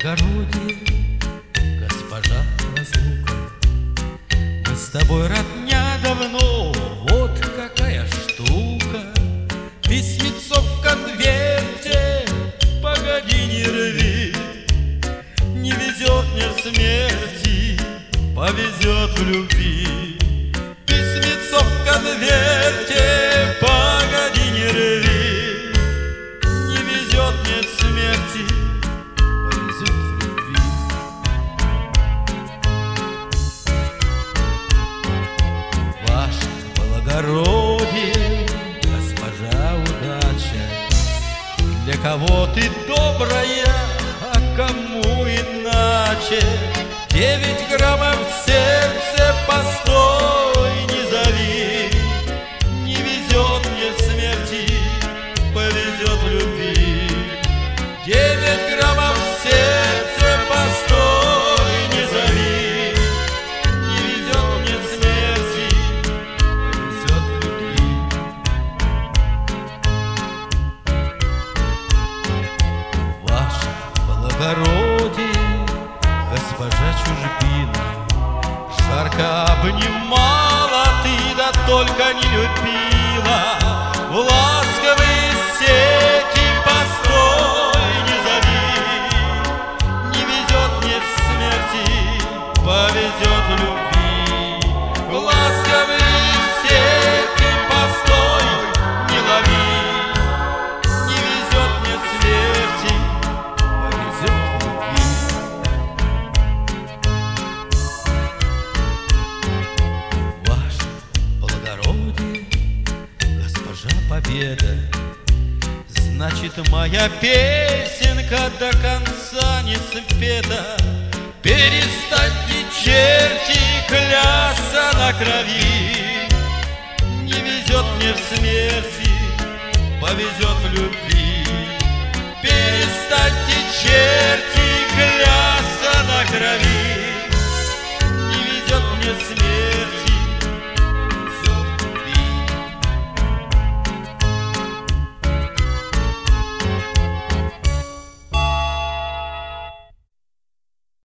благородие, госпожа разлука. Мы с тобой родня давно, вот какая штука. Письмецо в конверте, погоди, не рви. Не везет мне в смерти, повезет в любви. Письмецо в конверте, погоди, не рви. Не везет мне в смерти, повезет в любви. Ваше благородие, госпожа удача, для кого ты добрая, а кому иначе. 9 граммов в сердце, постой, не зови. Не везет мне в смерти, повезет в любви. 9 граммов в сердце, постой, не зови. Не везет мне в смерти, повезет в любви. Ваше благородие, госпожа чужбина, жарко обнимала ты, да только не любила. В ласковые сети, постой, не зови. Не везет мне в смерти, повезет в любви. В ласковые сети, постой, не лови. Не везет мне в смерти, повезет в любви. Победа, значит, моя песенка до конца не спета. Перестаньте, черти, клясться на крови. Не везет мне в смерти, повезет в любви. Перестаньте, черти, клясться на крови. Не везет мне в смерти,